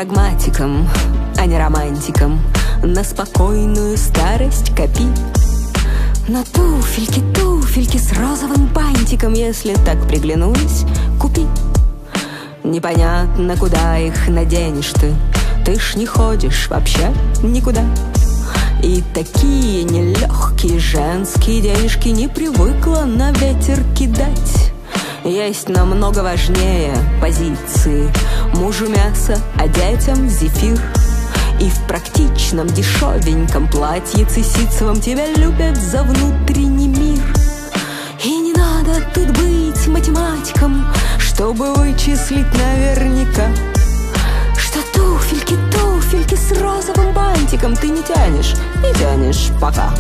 прагматиком, а не романтиком. На спокойную старость копи. На туфельки, туфельки с розовым бантиком, если так приглянулись, купи. Непонятно, куда их наденешь ты, ты ж не ходишь вообще никуда. И такие нелегкие женские денежки не привыкла на ветер кидать. Есть намного важнее позиции: мужу мясо, а детям зефир. И в практичном дешевеньком платьице ситцевом тебя любят за внутренний мир. И не надо тут быть математиком, чтобы вычислить наверняка, что туфельки, туфельки с розовым бантиком ты не тянешь пока.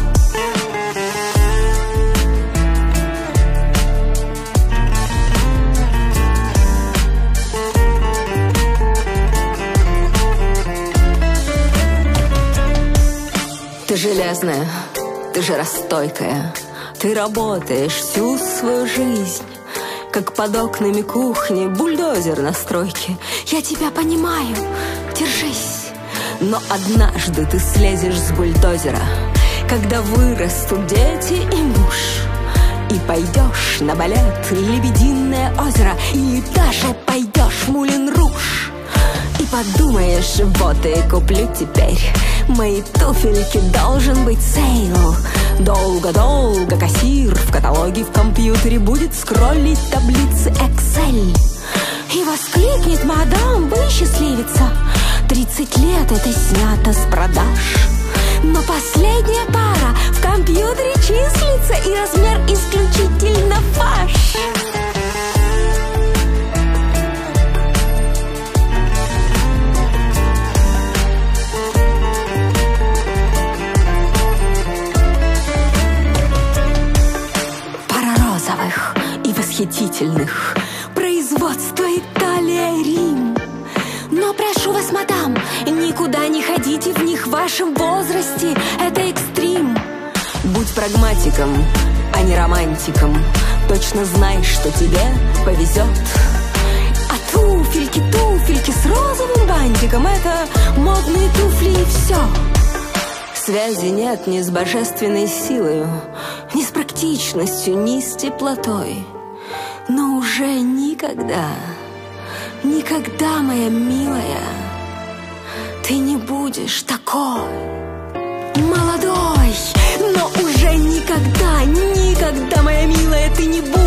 Ты железная, ты жиростойкая, ты работаешь всю свою жизнь, как под окнами кухни бульдозер на стройке. Я тебя понимаю, держись. Но однажды ты слезешь с бульдозера, когда вырастут дети и муж, и пойдешь на балет «Лебединое озеро», или даже пойдешь в Мулен Руж. И подумаешь, вот и куплю теперь мои туфельки, должен быть сейл. Долго-долго кассир в каталоге в компьютере будет скроллить таблицы Excel. И воскликнет: мадам, вы счастливица, 30 лет это снято с продаж. Но последняя пара в компьютере числится, и размер исключительно ваш. И восхитительных, производство Италия, Рим. Но прошу вас, мадам, никуда не ходите в них в вашем возрасте, это экстрим. Будь прагматиком, а не романтиком, точно знай, что тебе повезет. А туфельки, туфельки с розовым бантиком — это модные туфли и все. Связи нет ни с божественной силою, ни с практичностью, ни с теплотой. Но уже никогда, никогда, моя милая, ты не будешь такой молодой. Но уже никогда, никогда, моя милая, ты не будешь